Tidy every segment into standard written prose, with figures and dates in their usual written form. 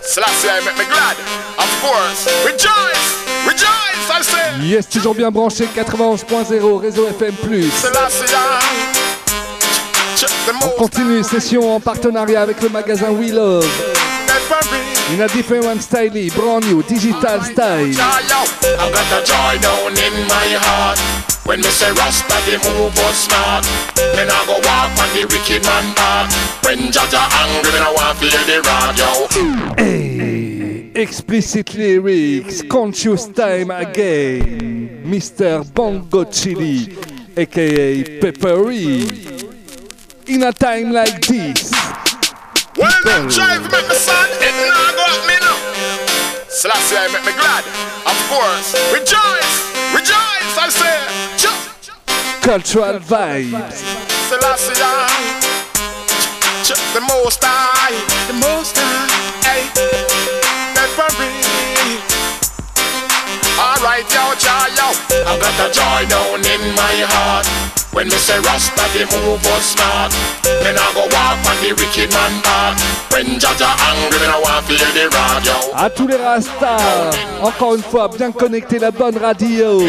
Selassie, I make me glad. Of course. Rejoice, rejoice, I say. Yes, toujours bien branché, 91.0, réseau FM+. Selassie, on continue, session en partenariat avec le magasin We Love. In a different style, brand new, digital style. I got a joy down in my heart. When me say Rasta, the move was smart. Then I go walk on the wicked man path. When Jaja angry, then I want to feel the radio. Hey, explicit lyrics, conscious time again. Mr. Bongo Chili, aka Peppery. In a time like this. Well, them drive make me sad, it now go at me now. Selassie, I make me glad. Of course, rejoice, rejoice, I say. Cultural vibes. Selassie, the most high, the most high, hey, Peppery. Alright, yo, yo, I got a joy down in my heart. When me say Rasta, the move was smart. Then I go walk on the wicked man path. When Jaja angry, then I want to feel the radio. À tous les Rastas, encore une fois, bien connecter la bonne radio.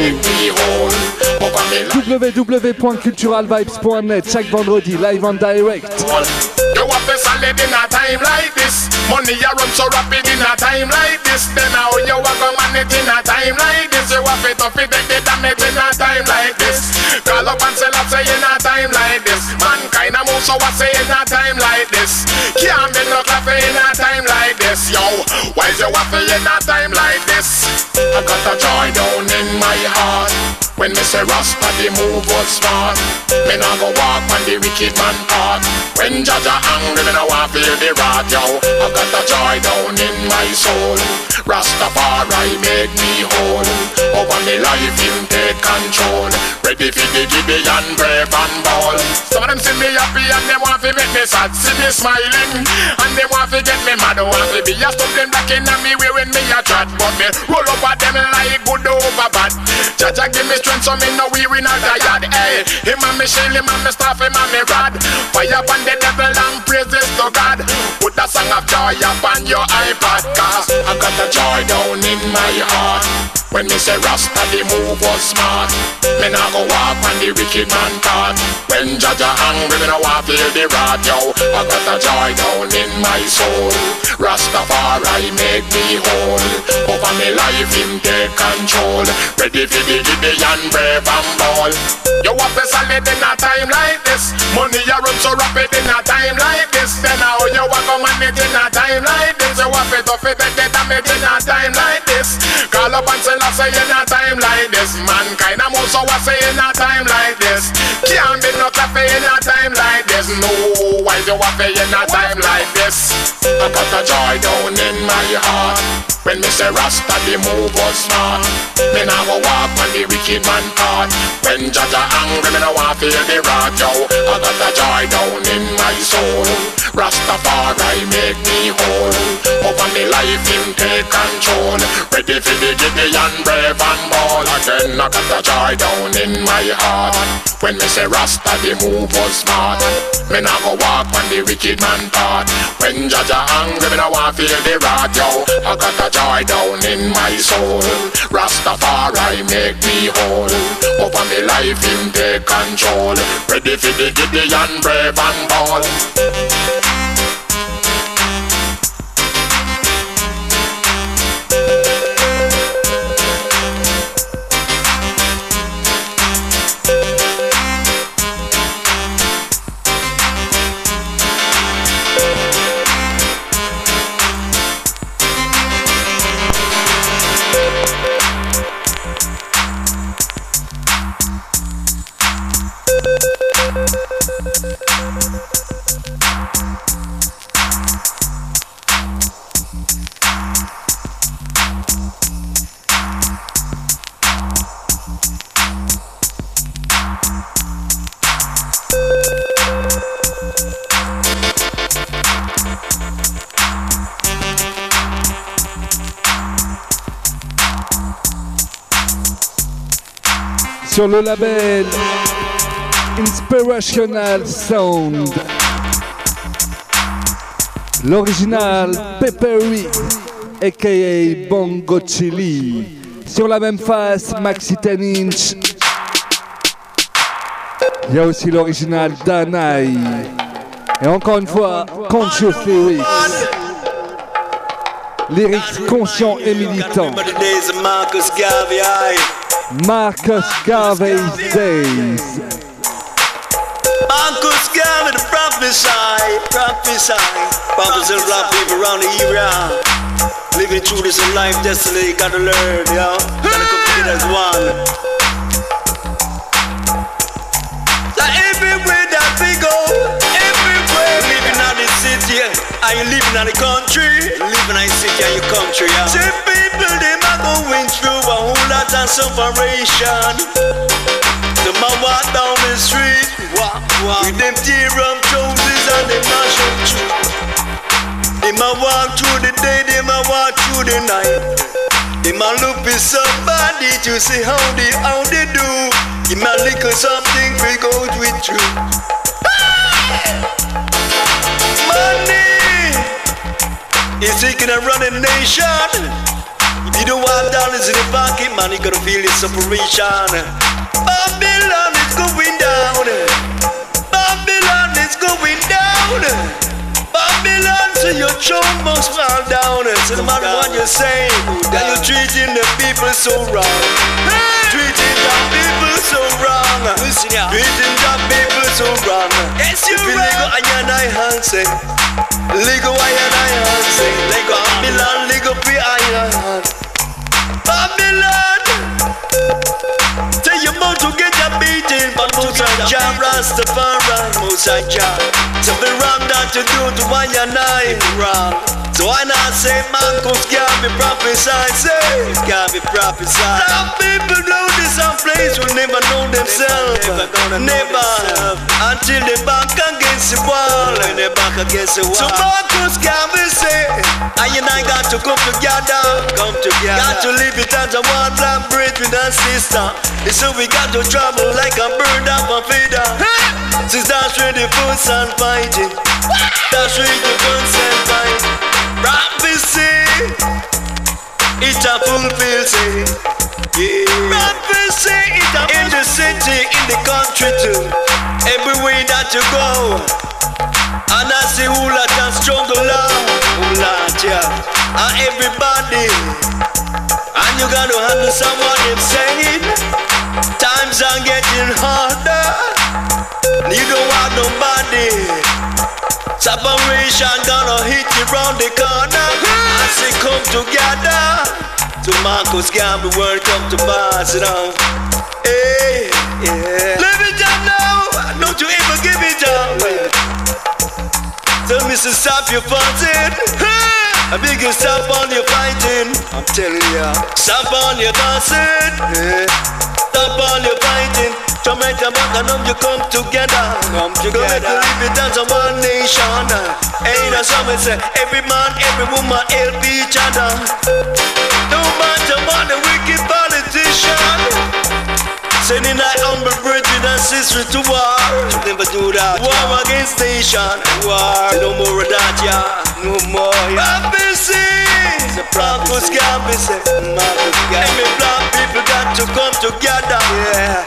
www.culturalvibes.net, chaque vendredi, live and direct. You have to solid in a time like this. Money you run so rapid in a time like this. Then how you walk a man it in a time like this. You have to fit the damage in a time like this. Call up and sell up say in a time like this. Mankind a move so I say in a time like this. Can't be no coffee in a time like this. Yo, why you have to in a time like this? I got a joy down in my heart. When me say Rasta the move was smart. Me nah go walk on the wicked man path. When Jaja angry, me nah want feel the wrath, yo. I got a joy down in my soul. Rastafari make me whole. Over me life him take control. Ready for the Gideon brave and bold. Some of them see me happy and they want to make me sad. See me smiling and they want to get me mad. Want to be a stumbling black in me way when me a chat. But me roll over them like good over bad. Jaja give me strength so me no weary not tired. Hey, him and me shield, him and me staff, him and me rod. Fire upon the devil and praises to God. Put a song of joy upon your iPod. Cause I got a joy down in my heart. When me say Rasta the move was smart. Me nah go walk on the wicked man path. When Jaja angry, me nah want feel the wrath, yo. I got a joy down in my soul. Rastafari make me whole. Over me life him take control. Ready for the Gideon brave and bold. You have to solid in a time like this. Money you run so rapid in a time like this. Then how you walk a man it in a time like this. You have to fit the damage in a time like this. Call up and say I say in a time like this. Mankind a move so I say in a time like this. Can't be no coffee in a time like this. No, why you have in a time like this? I got a joy down in my heart. When me say Rasta the move was smart. Me nah go walk on the wicked man path. When Jaja angry, me nah want feel the wrath, yo. I got a joy down in my soul. Rastafari make me whole. Over me life him take control. Ready for the Gideon brave and bold. Again I got a joy down in my heart. When me say Rasta the move was smart. Me nah go walk on the wicked man path. When Jaja angry, me nah want feel the wrath, yo. I got a joy down in my soul. Rastafari make me whole. Over me life him take control. Ready for the Gideon brave and bold. Sur le label Inspirational Sound. L'original Peppery, a.k.a. Bongo Chili. Sur la même face, Maxi 10 Inch. Il y a aussi l'original Danai. Et encore une fois, Conscious Lyrics. Lyrics conscients et militants. Marcus Garvey's Days. Marcus Garvey, the prophesy and black people around the area. Living through this life destiny, gotta learn, yo. Gotta compete as one. So everywhere that we go, everywhere. Living out the city, are you living in the country? Living in the city, are you country, yeah. See people, they are going through a whole lot of separation. Them a walk down the street, with them tear-up trousers and them mash up shoes. Them a walk through the day, them a walk through the night. Them a look for somebody to see how they do. Them a lick something we go with you. Money is taking a running nation. If you don't have dollars in the pocket, man, you gotta feel the separation. Babylon is going down. Babylon is going down. Babylon, so your throne must fall down. So no matter what you say, that you're treating the people so wrong. Treating the people so wrong. Treating the people so wrong. Yes, you legal I Hansen. Legal I Hansen. Legal Babylon, legal P.I. Babylon. Tell your mouth to get your beating, but Mosai Jah Rastafari, Mosai Jah. Something wrong that you do to one your name wrong. So I not say Marcus Garvey prophesy, say Garvey prophesy. Some people know this some place will never know themselves. Never until they back against the wall. So Marcus Garvey say, I and I got to come together. Got to live it as a one black bridge with a sister. And so we got to travel like a bird of a feather. Since that's where the fools and fighting. That's where the guns and fighting. Prophecy, it's a fulfilled say. Yeah. Prophecy, it's a in the city, in the country too. Everywhere that you go. And I see who lot and struggle out. Who lot, yeah. And everybody. And you gotta understand what they're saying. Times are getting harder. You don't want nobody. Separation gonna hit you round the corner. As they come together. To Marcus Garvey, word come to pass, you know. Hey, yeah. Live it up now. Don't you ever give it up. Tell me to stop your fighting. A big stop on your fighting. I'm telling ya. Stop on your dancing. Yeah. Stop on your fighting. Jamaica back and you come together. Come together. Go make you live it as a one nation. Hey, that's how we say. Every man, every woman help each other. No matter what the wicked politician. Sending that humble brethren and sisters to war. Never do that. War against nation. War. No more of that, yeah. No more, yeah. Prophecy. Marcus Garvey say. Every black people got to come together. Yeah.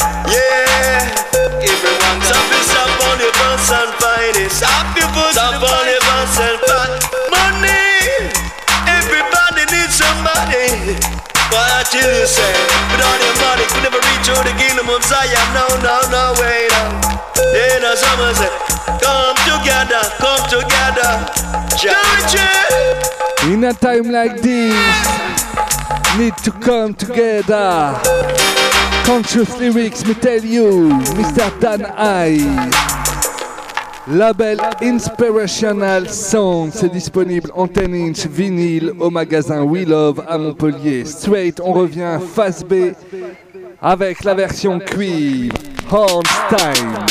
Yeah. Everyone got to stop on your bus and find it. Stop your bus on your bus and find money. Everybody needs somebody. But I tell you, say, without your money, could never reach out the kingdom of Zion. No, wait up. Yeah, that's what I say. Come together. In a time like this, need to come together. Conscious Lyrics, me tell you, Mr. Dan I. Label Inspirational Sound, c'est disponible en 10 inch vinyle au magasin We Love à Montpellier. Straight, on revient face B avec la version cuivre, Horns Time.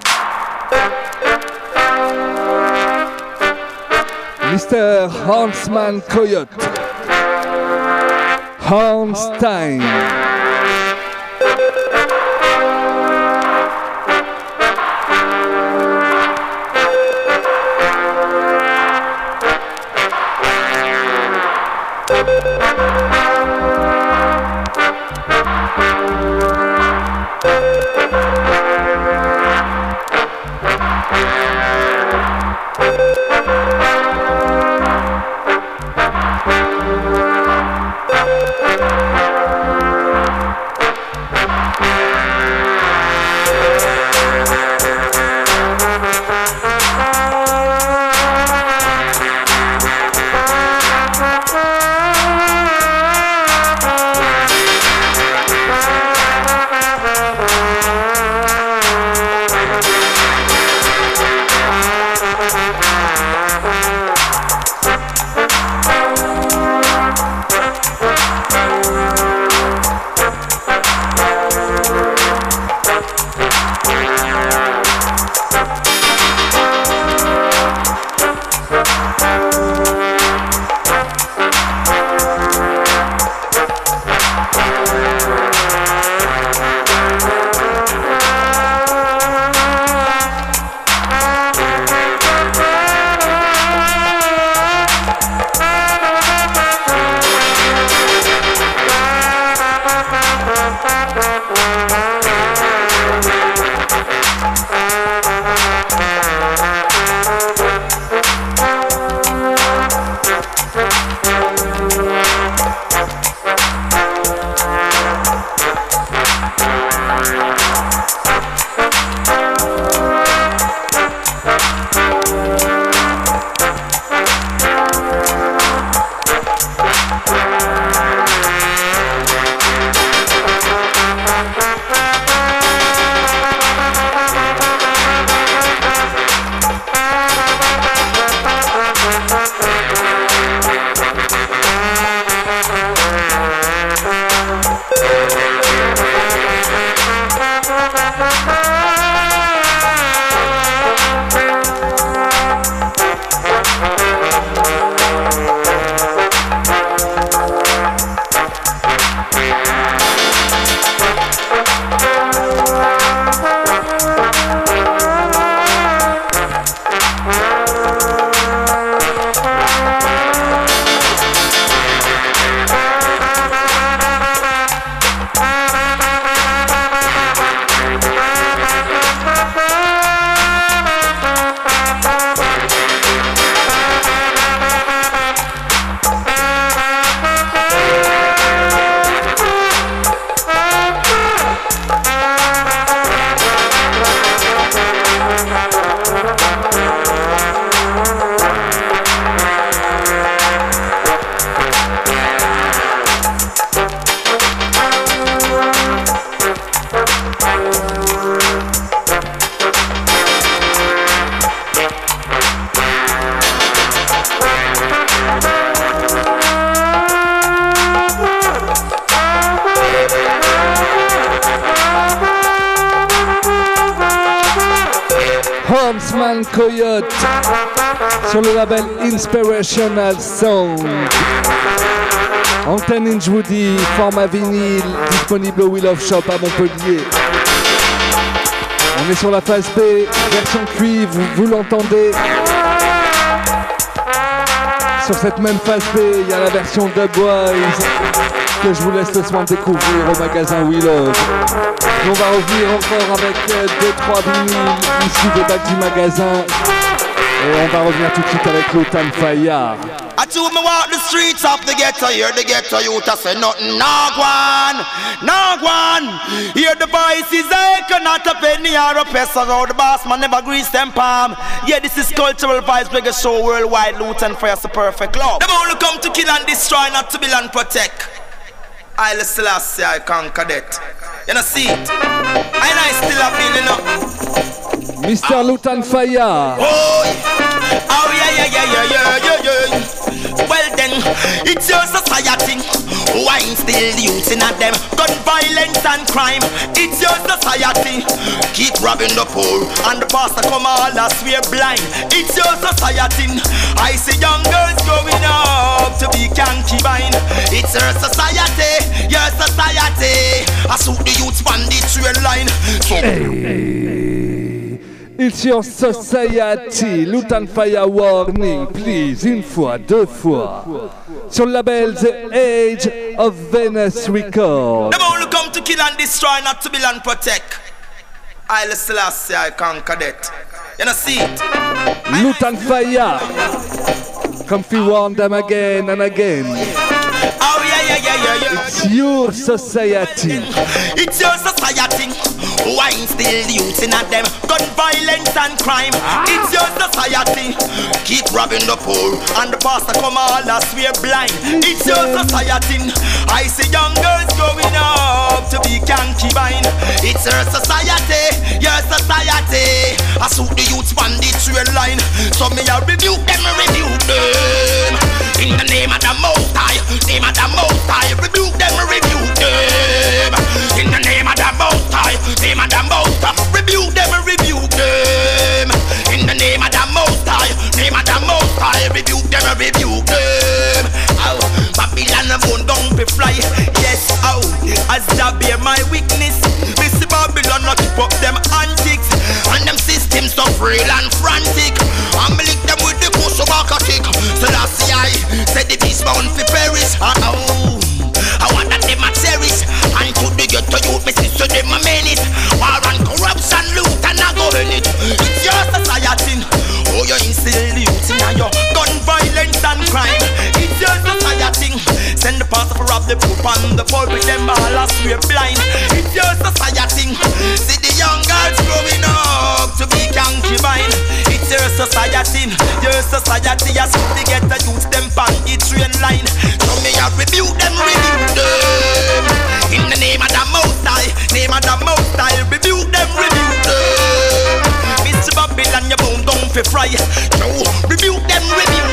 Mr. Hornsman Coyote. Horns Time. Horseman Coyote sur le label Inspirational Sound. Antenne Inchwoody, format vinyle, disponible au Wheel of Shop à Montpellier. On est sur la phase B, version cuivre, vous l'entendez. Sur cette même phase B, il y a la version Dubwise que je vous laisse le soin de découvrir au magasin Wheel of. Et on va revenir encore avec 2-3 vinyles issus des bacs du magasin. Et on va revenir tout de suite avec Lutan Fyah. I told me walk the streets of the ghetto, hear the ghetto youth, I say nothing, nah one. Hear the voices echo, not a penny or a peso, how the boss man never grease them palm. Yeah, this is Cultural Vibes Reggae Show worldwide, Lutan Fyah's the perfect love. Them only come to kill and destroy, not to build and protect. Haile Selassie, I conquer that. You know, see it? I still have been, you know. Mr. Lutan Fyah. Oh yeah. Well then, it's your society. Wine still using at them. Gun violence and crime. It's your society. Keep robbing the poor and the pastor come all as we're blind. It's your society. I see young girls growing up to be concubine. It's your society. Your society. I suit the youths on the trail line. Hey. It's your society, Lutan Fyah warning, please, une fois, deux fois. Sur le label The Age of Venus Records. Them only come to kill and destroy, not to build and protect. Haile Selassie, I conquer that. You know see it. Lutan Fyah. Come fi warn them again and again. Oh yeah. It's your society. It's your society. Why still youths in them gun violence and crime? It's your society. Keep robbing the poor and the pastor come all as we're blind. It's your society. I see young girls growing up to be concubine. It's your society, your society. I suit the youths on the trail line. So me I rebuke them. In the name of the Most High, name of the Most High, rebuke them. In the name of the Most High, name of the Most High, rebuke them. In the name of the Most High, name of the Most High, rebuke them. Oh, Babylon won't down be fly. Yes, oh, as that be my weakness. Missy Babylon not keep up them antics and them systems so frail and frantic. I'm lick them with the push of a tick. So that's the I said the beast bound for Paris. Oh, I want that them a cherish. And to the ghetto youth, me sister them a menace. War and corruption, loot and a go in it. It's your society. Oh, you instill youth in your gun violence and crime. It's your society. Send the pastor for rob the poop and the poor with them all as we're blind. It's your society. See the young girls growing up to be concubine. It's your society. Your society has to get the youth them on the train line. So me I rebuke them. In the name of the Most High, name of the Most High, rebuke them. Mr. Babylon, you bound down for fry. So rebuke them.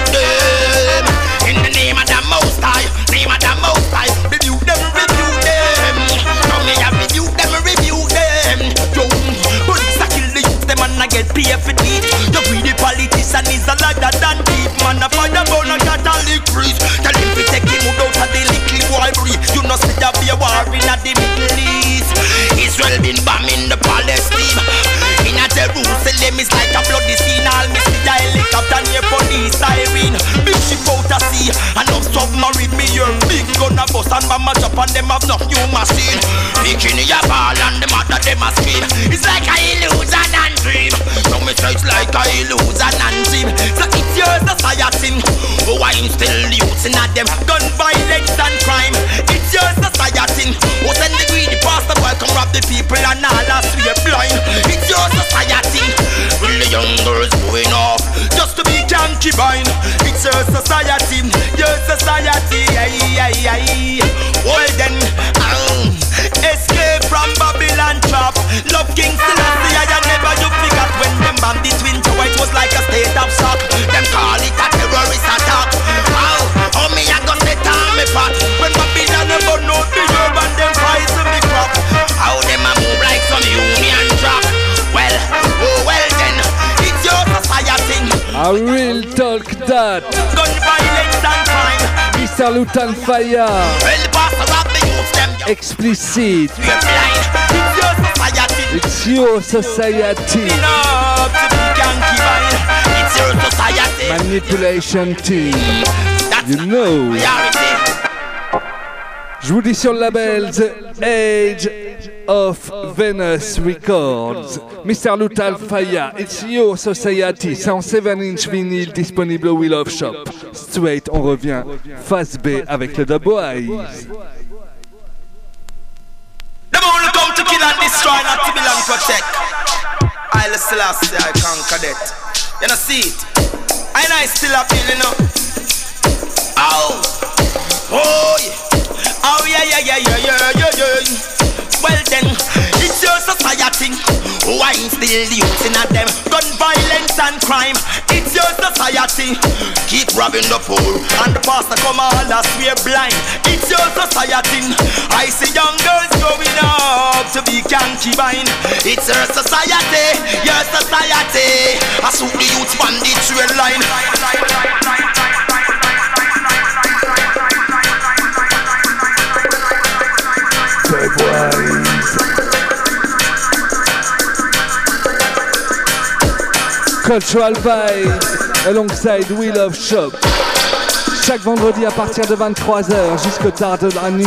In the name of the Most High, name of the Most High, rebuke them. So me I rebuke them. Yo, police a kill the youth, them and I get paid for it. The greedy politician is a ladder than deep. Man a fire burn a Catholic priest. Tell him to take him out of the little boy breed. You know see there be a war in the Middle East. Israel been bombing the Palestine. In a Jerusalem is like a bloody scene. All miss the helicopter near police siren. Big ship out a sea and no submarine. Me your big gun a bus and mama chop and them have no new machine. Bikini a ball and them mother them a scream. It's like a illusion and dream. So me say it's like a illusion and dream. So it's your society. Oh, I'm still youths in them gun violence and crime. It's your society. Oh, send the greedy pastor boy come rob the people and all us we are blind. It's your society. Will the young girls going off just to be concubine. It's your society. Your society. Well then, escape from Babylon trap. Love King Selassie. I never you forgot when them bomb the Twin Tower. It was like a state of shock. Them call it a terrorist attack. How me I got set on me pot. When Babylon about no the herb and them price of me crop. How them a move like some union drop. Well then, it's your society. I will talk that. Gun violence and crime. Mr. Lutan Fyah. Well, the pastor of the youth them. Explicit. We're blind. It's your society. It's your society. Enough to be concubine. It's your society. Manipulation team. That's You know. reality. Je vous dis sur le label The Age of Venus Records. Mr. Lutan Fyah, It's Your Society. C'est en 7-inch vinyle disponible au Wheel of Shop. Straight, on revient. Phase B avec le The Boys. Them only come to kill and destroy, not to belong protect. I Selassie, I conquer that. You know see it? And I still a feel, you know. Oh yeah. Oh yeah. Well then, it's your society. Why still youths in them gun violence and crime? It's your society. Keep robbing the poor and the pastor come all as we're blind. It's your society. I see young girls growing up to be concubine. It's your society, your society. I suit the youths on the trail line. Cultural Vibes alongside Wheel of Shop. Chaque vendredi à partir de 23h jusqu'au tard de la nuit.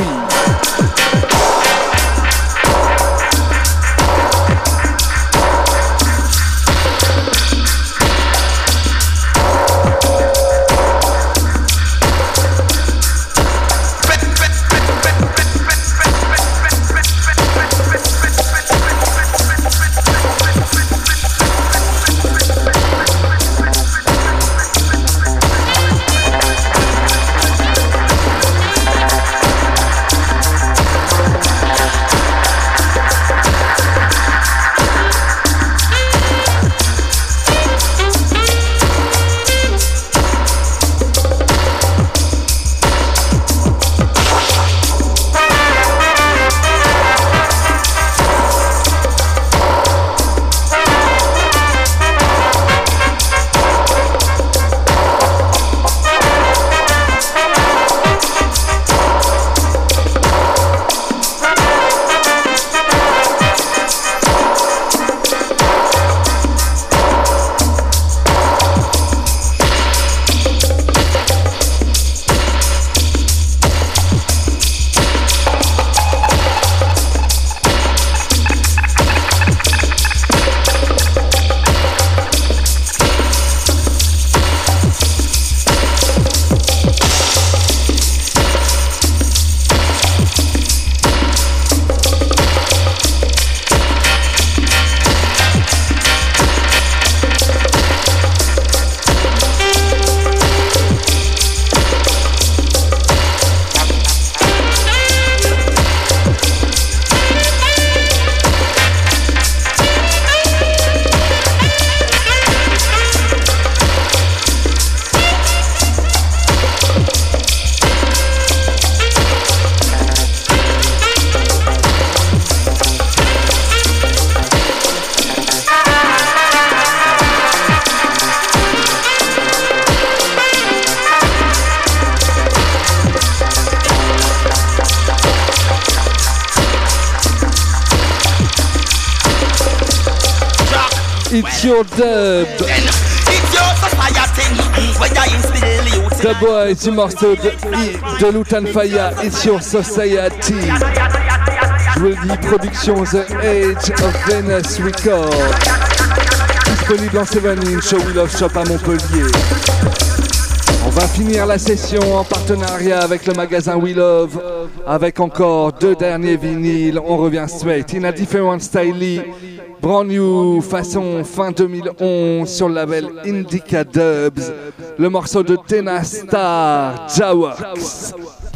It's your dub. It's your society where you instill youth. The boy, du morceau de Lutan Faya, It's Your Society. Je vous le dis, production The Age of Venus Records. Disponible en 7-inch au We Love Shop à Montpellier. On va finir la session en partenariat avec le magasin We Love, avec encore 2 derniers vinyles. On revient straight in a different style, brand new façon fin 2011 sur le label Indica Dubs. Le morceau de Tena Star, Jaworks.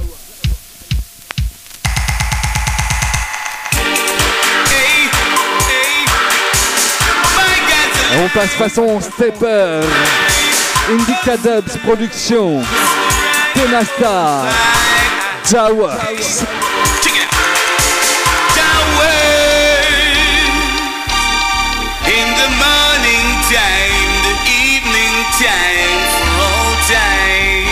Et on passe façon stepper. Indica Dubs production, Tena Star, Jaworks. In the morning time, the evening time, for all time.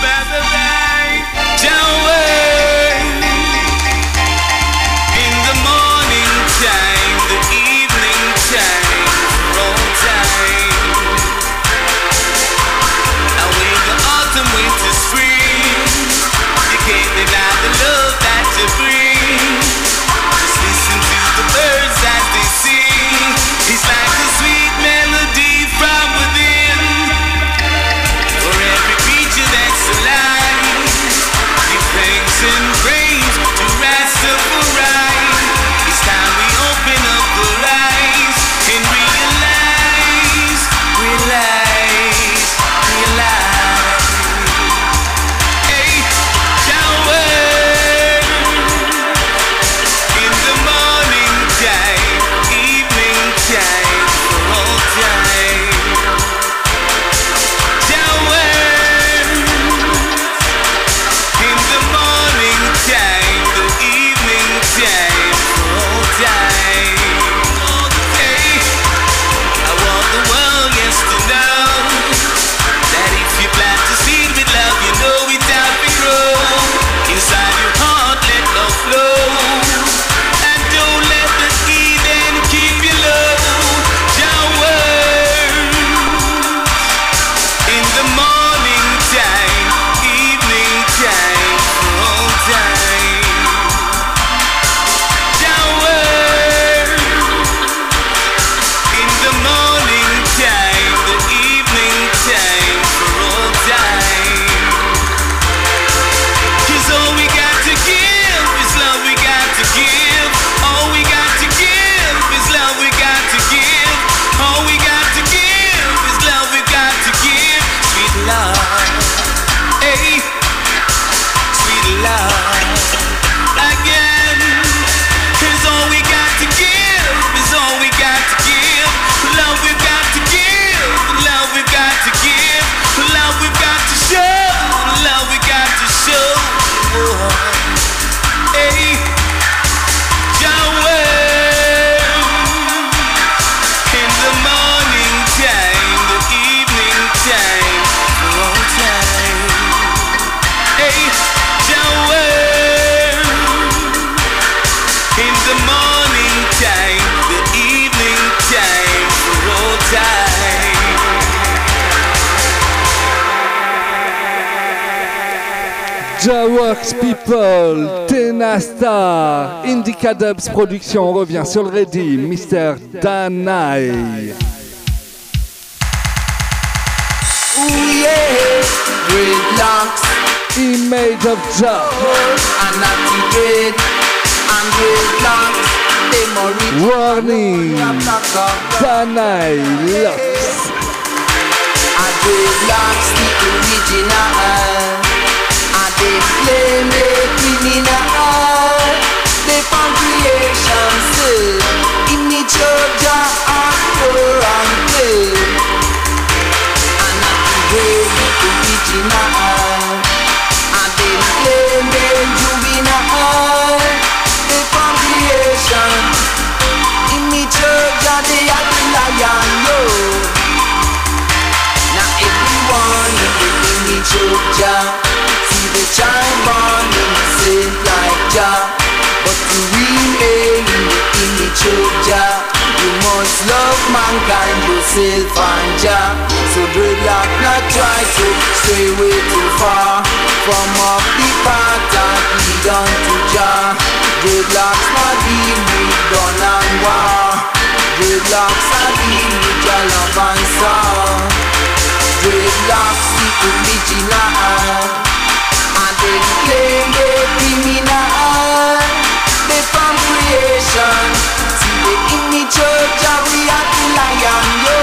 In the morning time, the evening time, for all time. Now in the autumn, winter, spring, you can't deny the love that you bring. Just listen to the birds as they sing. It's like a sweet melody from within. For every creature that's alive, give thanks and praise to Rastafari. It's time we open up our eyes and realize. Hey, shower in the morning time, evening time, for all time. Shower in the morning time, the evening time, for all time. Hey, I want the world, yes, to know that if you plant a seed with love, you know it out to grow. Inside your heart, let love flow. And don't let the heathen keep you low. Shower in the morning time, evening time, for all time. Shower in the morning time, the evening time, for all time. 'Cause all we got to give is love, we got to give. All we got to give is love, we got to give. All we got to give is love, we got to give. Sweet love, hey, sweet love, again. 'Cause all we got to give is all we got to give. Love we've got to give, love we've got to give. Love we've got to show, love we got to show. Hey, shower in the morning time, the evening time, for all time. Hey, shower in the morning time, the evening time, for all time. Jaworks people, Tena Star, Indica Dubs production. On revient sur le ready, Mr. Danai. Ooh yeah, dreadlocks, Image of Jah, and natty dread, and dreadlocks, them original. warning, Danai Lux. And dreadlocks, the original. And they claim they criminal. They found creation still. Image of Jah and pure and clear. And natty dread, the original. And they claim they juvenile. They found creation. Image of Jah, they are the lion, yo. Now everyone in the image of Jah, see the child born innocent like Jah. But to remain in the image of Jah, you must love my mankind, yourself and Jah. So dreadlock not try to stray way too far from off the path that lead unto Jah. Dreadlocks not deal with gun and war. Dreadlocks are deal with Jah love and song. Dreadlocks the original, and they claim they criminal. They from creation, see the image of Jah, we are the lion, yo.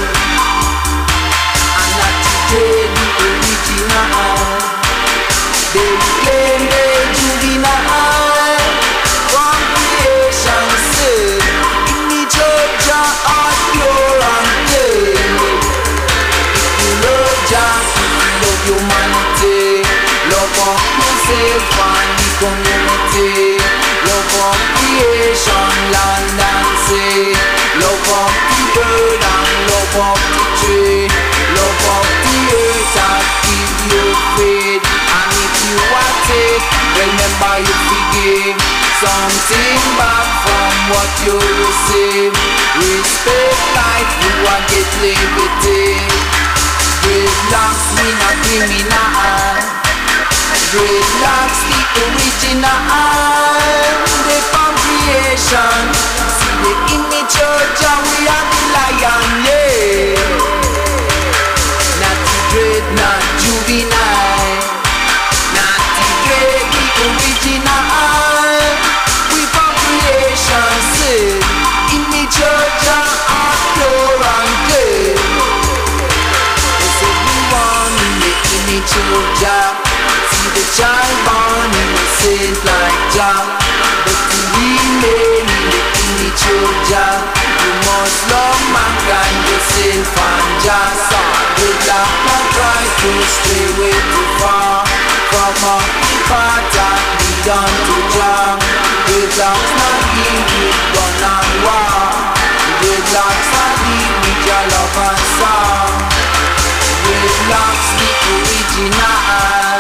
And not today the original. They claim they juvenile. From creation, say image of Jah are pure and clean. If you love Jah, if you love humanity, love of yourself and the community. Love of creation, land and sea. Love of the bird and love of the tree. Love of the earth that give you faith. And if you are take, remember you forgive something back from what you receive. Respect life, you are get liberty. Dreadlocks, we not criminal. Dreadlocks, the original. They from creation. See the image of Jah, we are the lion, yeah. Not the dread, not juvenile. Not the dread, the original. We from creation, say image of Jah are pure and clean. They say we want in the image of Jah. The child born innocent like Jah, but to remain in the image of Jah, you must love mankind, yourself and Jah. So dreadlock not try to stray way too far from off the path that lead unto Jah. Dreadlocks not deal with gun and war. Dreadlocks not deal with Jah love and song. Dreadlocks the original.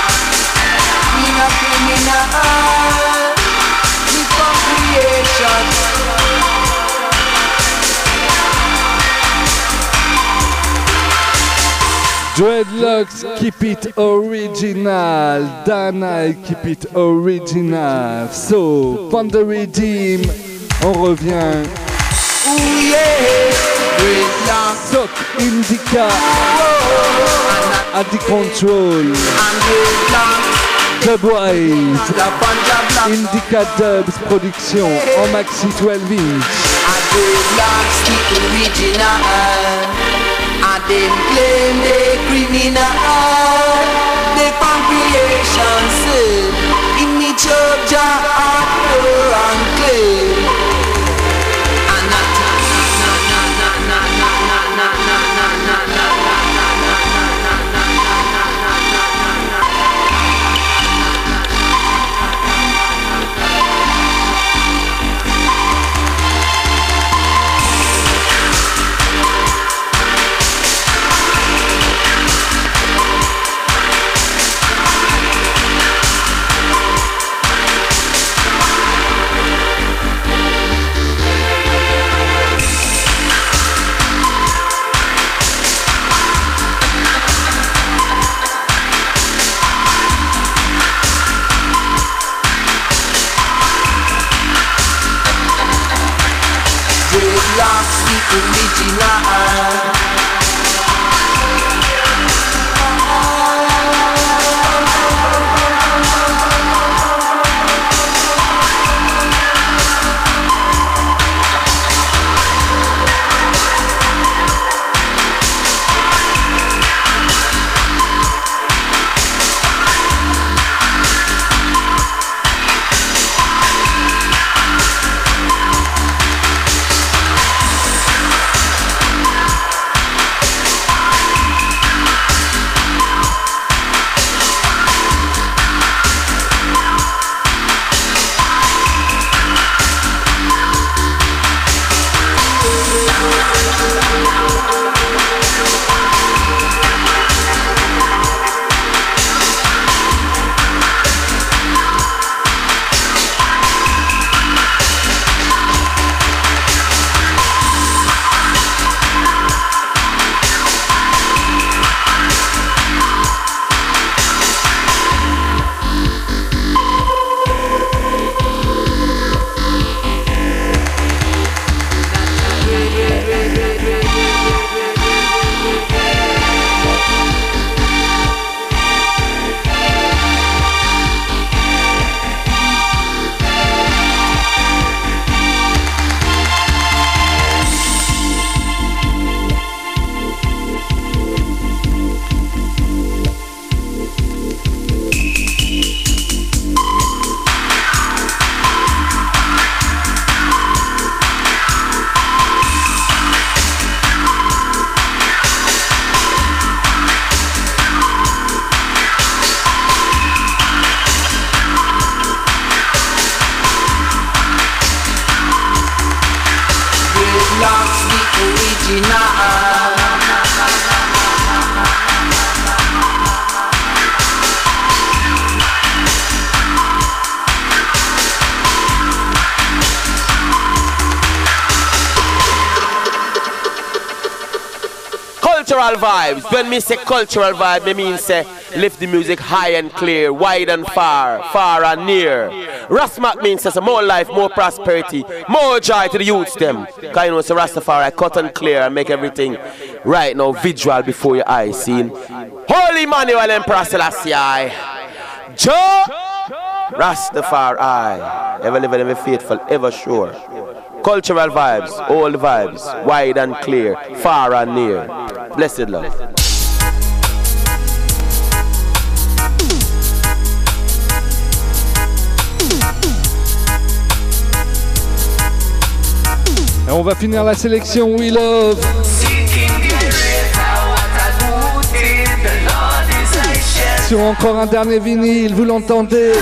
Criminal, we from creation. Dreadlocks, keep it original. Dana, keep it original. So, Panda Redeem, on revient. Ooh yeah, Dreadlocks. Soc, Indica, at the control. And Dreadlocks. Dubwise, Indica Dubs Production en maxi 12 inch. Dreadlocks the original, and them claim they criminal. They from creation say image of Jah are pure and clean. And not Cultural vibes. When me say cultural vibe, me mean say lift the music high and clear, wide and far, far and near. Rasmat means say more life, more prosperity, more joy to the youths them. Cause you know say Rastafari cut and clear and make everything right now visual before your eyes seen. Holy Emmanuel Emperor Selassie Joe Rastafari, ever living, ever faithful, ever sure. Cultural vibes, all vibes, wide and clear, far and near. Blessed love. Et on va finir la sélection We Love. Sur encore un dernier vinyle, vous l'entendez.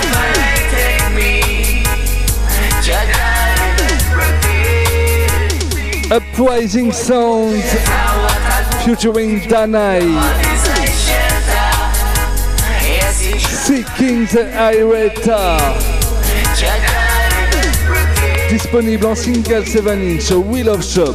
Uprising Sound featuring Danai. Seeking the Ireta. Disponible en single 7-inch sur We Love Shop.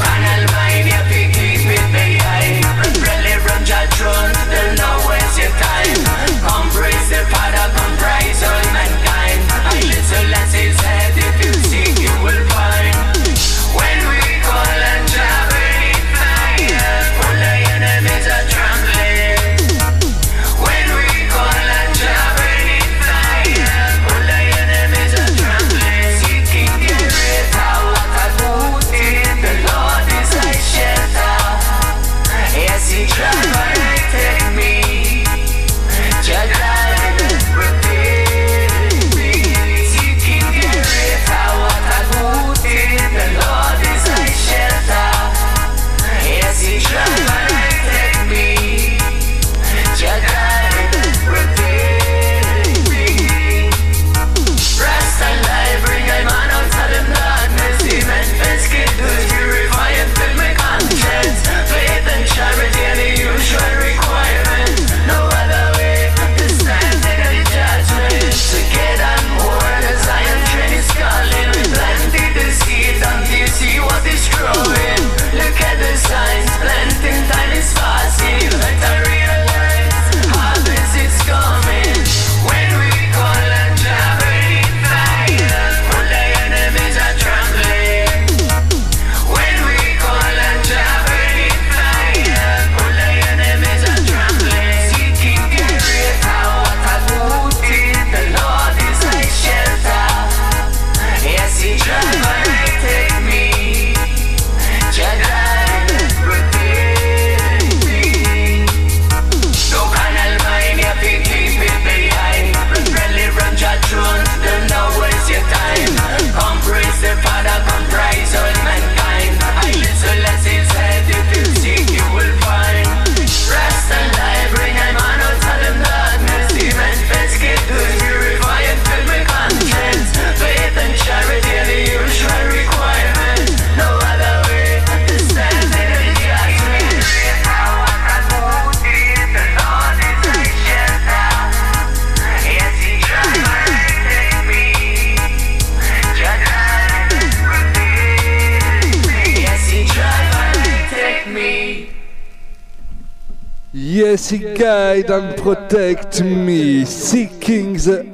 Yes, he guide and protect me. Seeking the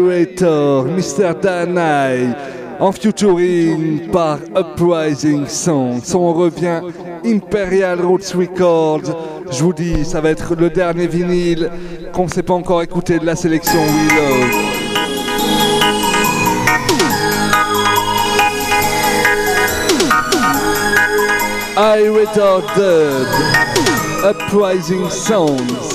Ireta, Mr. Danai, en featuring par Uprising Sound. On revient Imperial Roots Records. Je vous dis, ça va être le dernier vinyle qu'on ne s'est pas encore écouté de la sélection We Love. Ireta Dead. Uprising Sounds.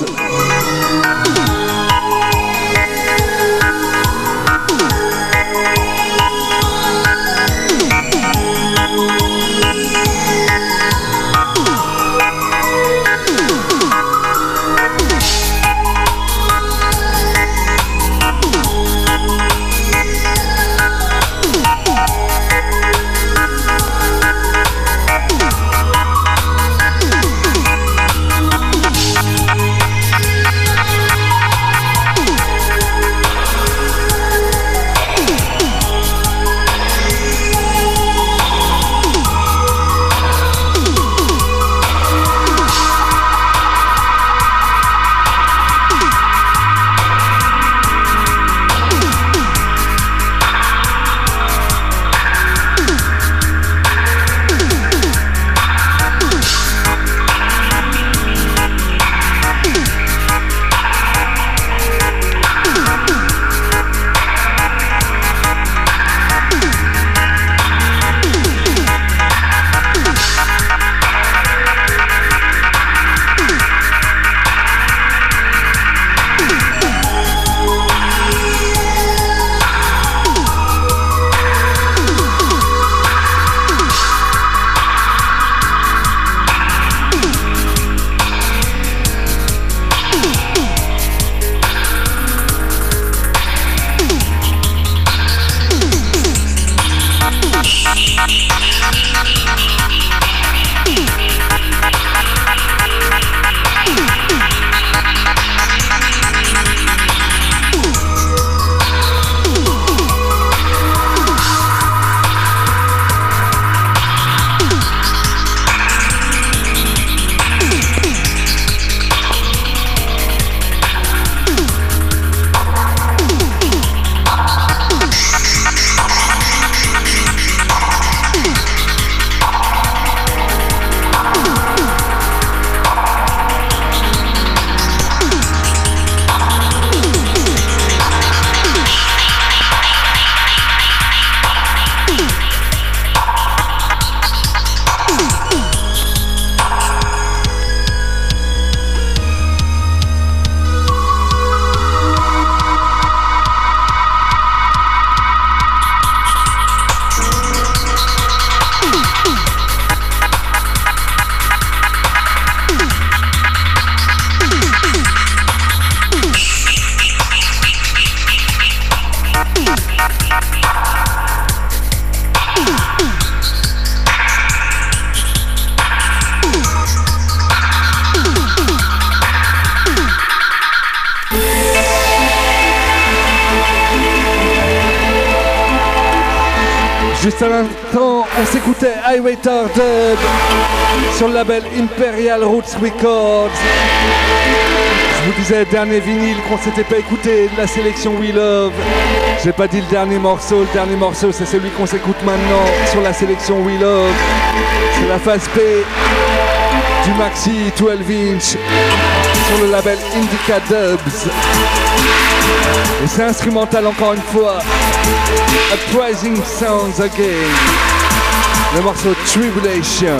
Juste à l'instant, on s'écoutait Highwater Dub sur le label Imperial Roots Records. Je vous disais, dernier vinyle qu'on s'était pas écouté de la sélection We Love. J'ai pas dit le dernier morceau c'est celui qu'on s'écoute maintenant sur la sélection We Love. C'est la phase B du maxi 12 inch sur le label Indica Dubs. Et c'est instrumental encore une fois. Uprising Sounds Again. Le morceau Tribulation.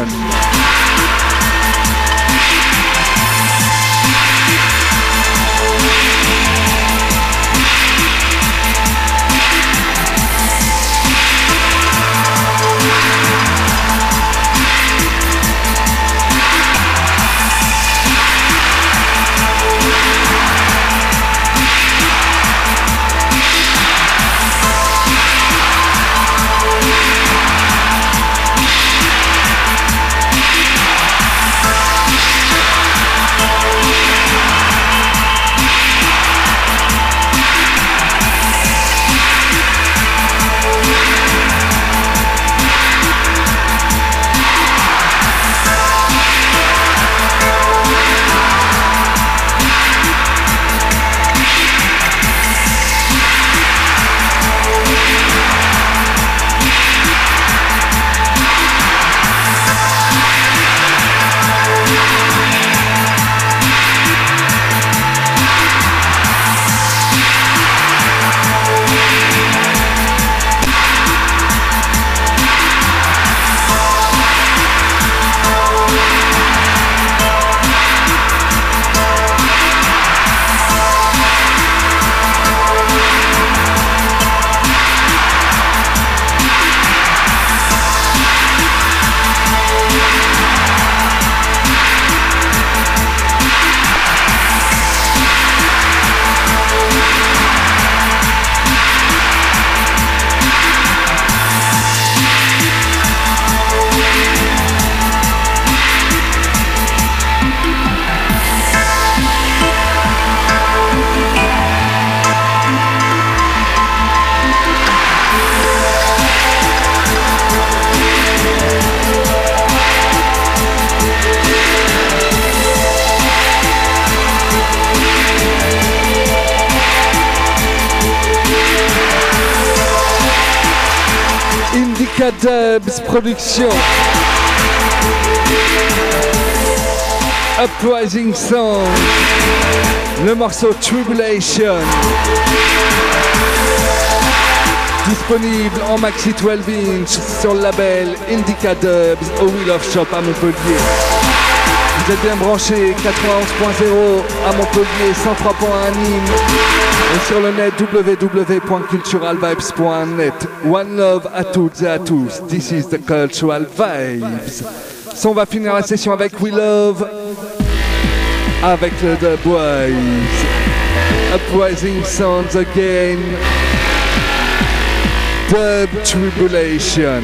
Dubs Production. Uprising Song. Le morceau Tribulation. Disponible en maxi 12 inch sur le label Indica Dubs au We Love Shop à Montpellier. Vous êtes bien branchés 91.0 à Montpellier, 103.1 à Nîmes et sur le net www.culturalvibes.net. One love à toutes et à tous. This is the Cultural Vibes. On va finir la session avec We Love, avec le The Boys. Uprising Sounds Again. Dub Tribulation.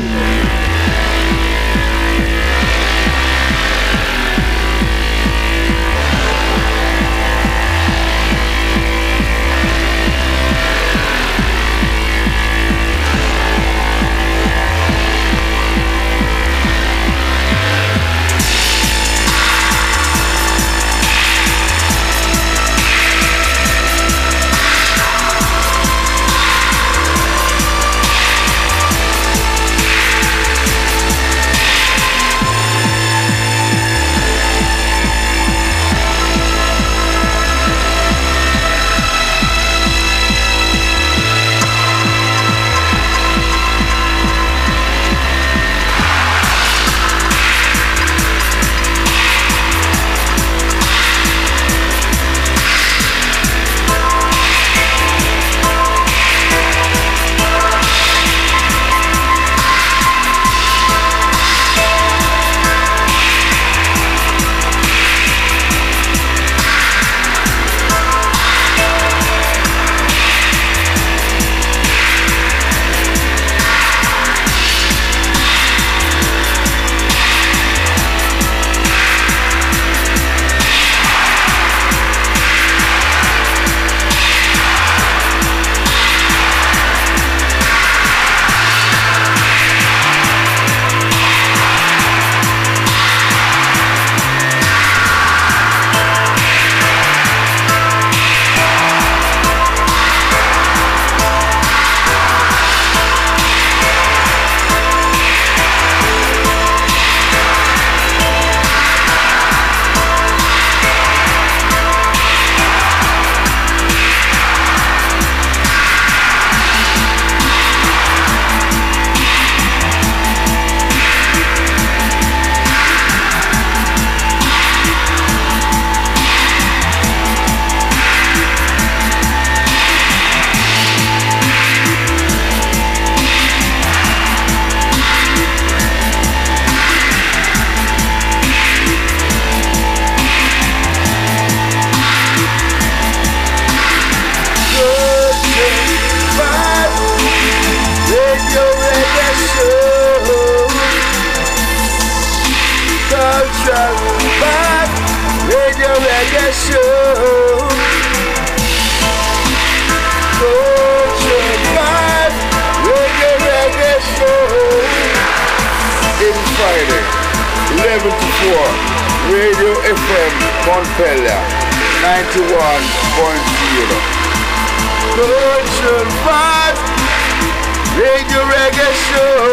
11 to 4, Radio FM, Montpellier, 91.0. Cultural Vibes, Radio Reggae Show.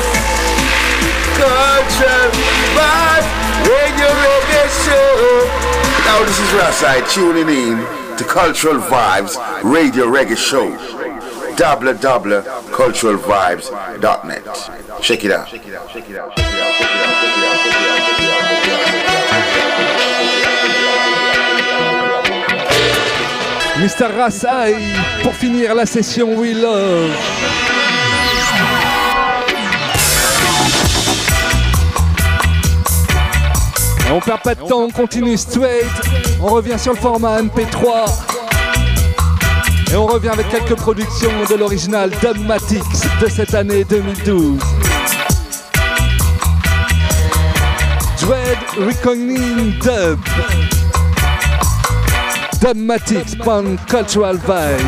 Cultural Vibes, Radio Reggae Show. Now this is Rasai tuning in to Cultural Vibes, Radio Reggae Show. www.culturalvibes.net. Check it out. Mr. Rasai pour finir la session We Love. Et on perd pas de temps, on continue straight. On revient sur le format MP3. Et on revient avec quelques productions de l'original Dubmatix de cette année 2012. Dread Reckoning Dub. Dubmatix Pan Cultural Vibe.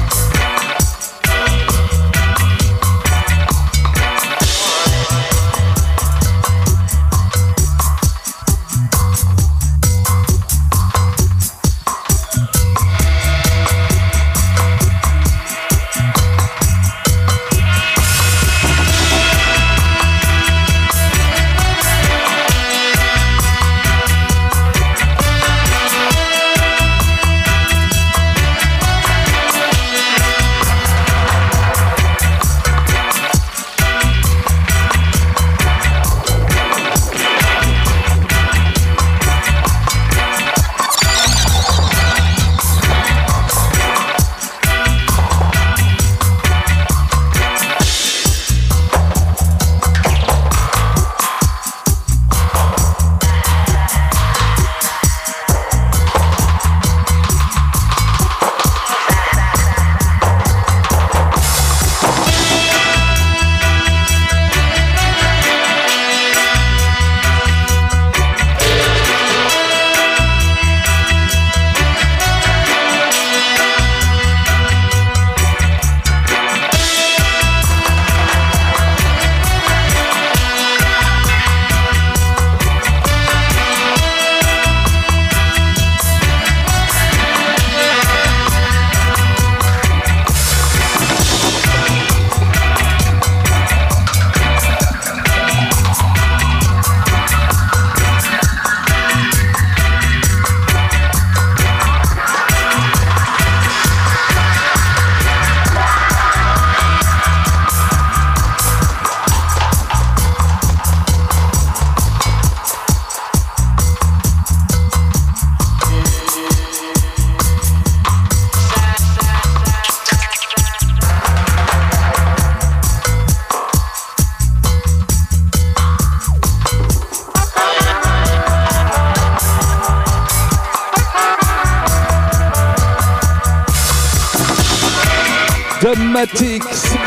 Dubmatix,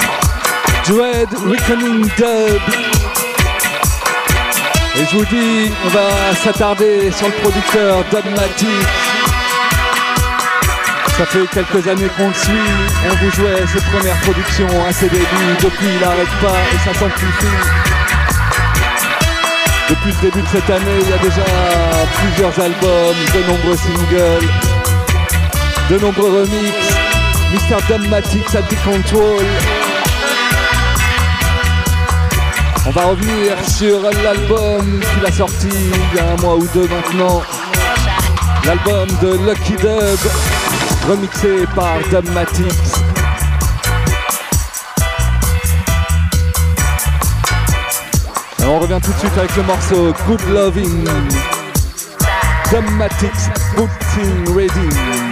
Dread Reckoning Dub. Et je vous dis, on va s'attarder sur le producteur Dubmatix. Ça fait quelques années qu'on le suit, on vous jouait ses premières productions à ses débuts, depuis il n'arrête pas et ça s'amplifie. Depuis le début de cette année, il y a déjà plusieurs albums, de nombreux singles, de nombreux remixes. Mr. Dubmatix at the control. On va revenir sur l'album qu'il a sorti il y a un mois ou deux maintenant. L'album de Lucky Dub, remixé par Dubmatix. Et on revient tout de suite avec le morceau Good Loving. Dubmatix, Good Thing Ready.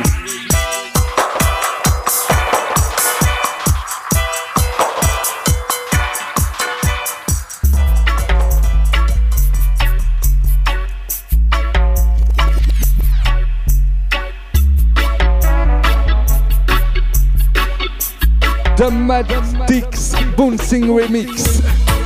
Dubmatix Bouncing Remix.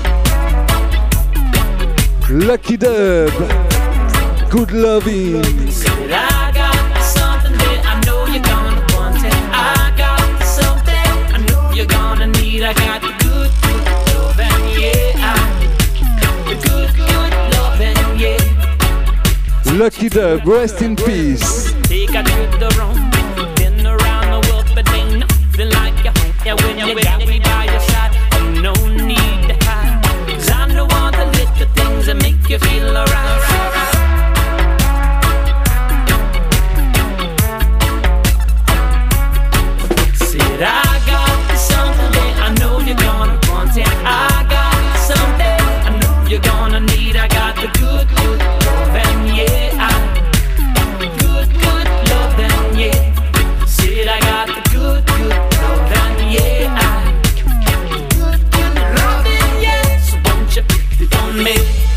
Lucky Dub, Good Loving. I got something that I know you're gonna want it. I got something I know you're gonna need. I got the good, good loving, yeah. The good, good loving. Lucky Dub, rest in peace. Take a trip around, been around the world, but ain't nothing like you. Yeah, when you got me by your side, no need to hide. 'Cause I know all the little things that make you feel alright. Said I got something I know you're gonna want it. I got something I know you're gonna need. I got the good, good love and yeah, good, good love and yeah. Said I got the good, good love and yeah, good, good love and yeah. So won't you put it on me?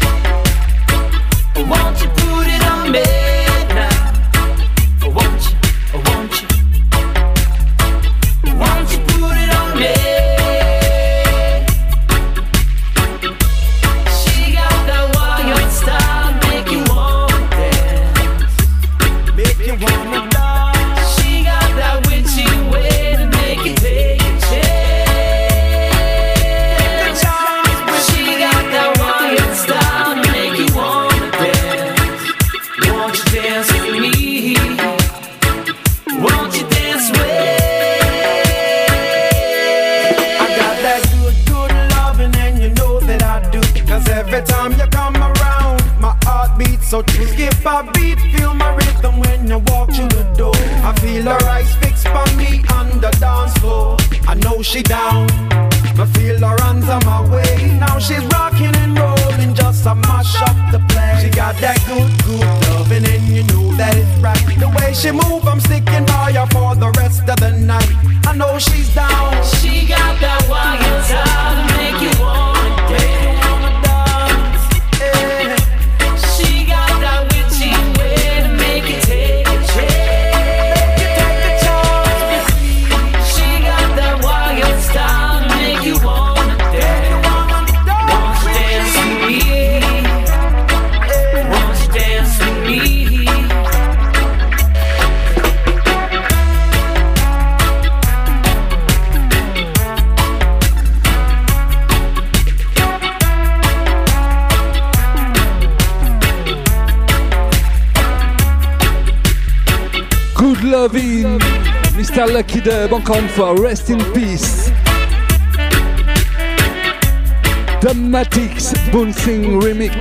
Won't you put it on me now? Won't you? Won't you? Won't you put it on me? She got that wild style, make you wanna dance, make you wanna dance. She got that witchy way to make you take a chance. She got that wild style, make you wanna dance. Won't you dance with me? Won't you dance with me? Every time you come around, my heart beats so true. Skip a beat, feel my rhythm when you walk through the door. I feel her eyes fixed on me on the dance floor. I know she down, I feel her hands on my way. Now she's rocking and rolling just to mash up the place. She got that good, good loving and you know that it's right. The way she move, I'm sticking by her for the rest of the night. I know she's down. She got that wild style to make you wanna dance. She got that witchy way to make you take a chance. She got that wild style to make you wanna dance. Won't you dance with me? Won't you dance with me? Good loving, Mr. Lucky Dub, encore une fois, rest in peace. Dramatics Bouncing Remix.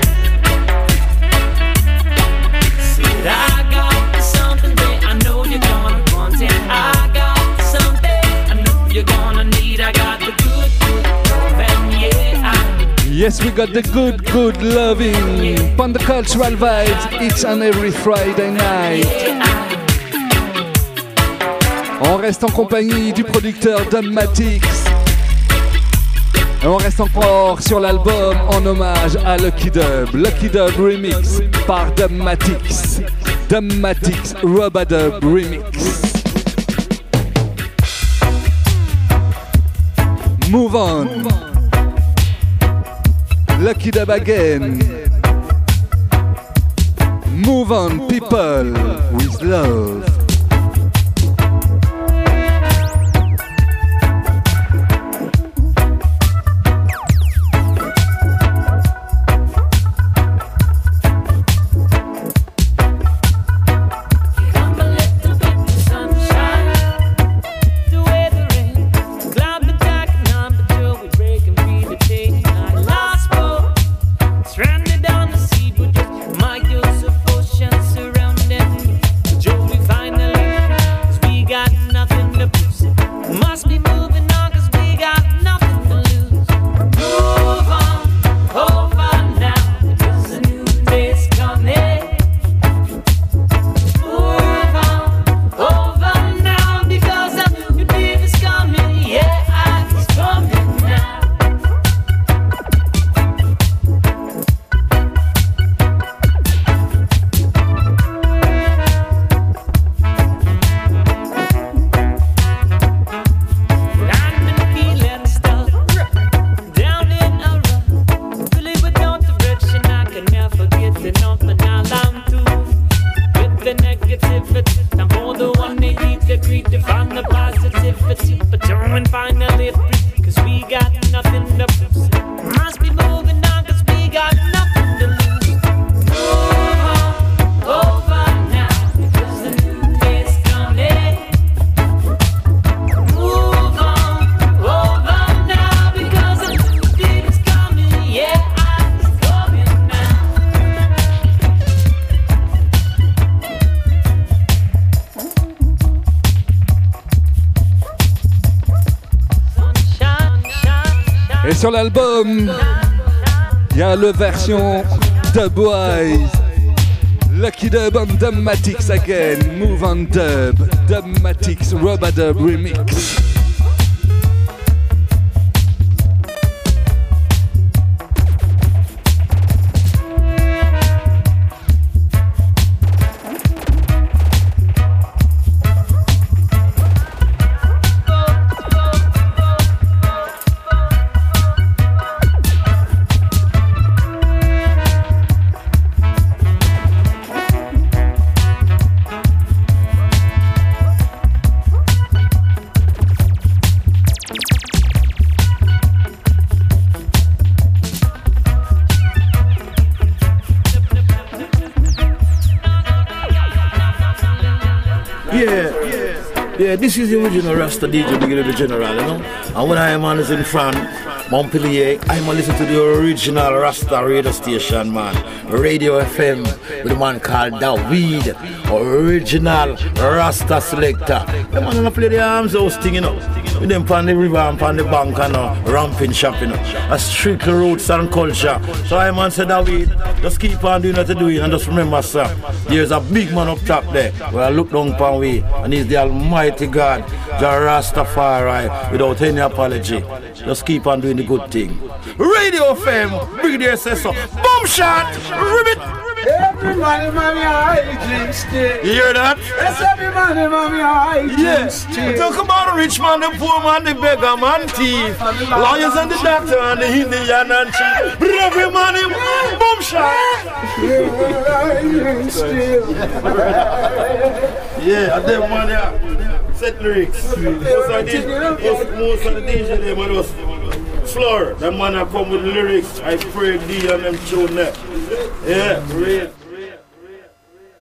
Said I got something that I know you're gonna want it. I got something I know you're gonna need. I got the good, good love and yeah. Yes, we got the good, good loving. On the cultural vibes each and every Friday night. On reste en compagnie du producteur Dramatics. Et on reste encore sur l'album en hommage à Lucky Dub. Lucky Dub Remix par Dramatics. Dramatics Rub-a-Dub Remix. Move on. Lucky Dub again. Move on, people, with love. Stranded on the sea, but just my girls of ocean surrounding me. sur l'album. Il y a la version Dubwise, Lucky Dub on Dubmatix again, Move on Dub, Dubmatix Rubadub Remix. Yeah, this is the original Rasta DJ, Big the General, you know. And when I am on is in front, Montpellier, I'm a listen to the original Rasta radio station, man. Radio FM with a man called David, original Rasta selector. The man gonna play the arms house thing, you know. With them on the river and on the bank and ramping shop, you know. A strict roots and culture. So I man said, David, just keep on doing what you doing and just remember, sir, there's a big man up top there where I look down upon we, and he's the Almighty God, the Rastafari, without any apology. Just keep on doing the good thing. Radio FM, big dear says so. Boom shot, ribbit. Every money, I drink still. You hear that? Yes, every money, I drink still. Talk about rich man, the poor man, the beggar man, thief, lawyers and the doctor and the Indian and chief. Every money, boom shot. I drink still. Yeah, and them man, set lyrics. Most of the DJ, they was floor. Them man come with lyrics. I pray D and them tune there. Yeah, real.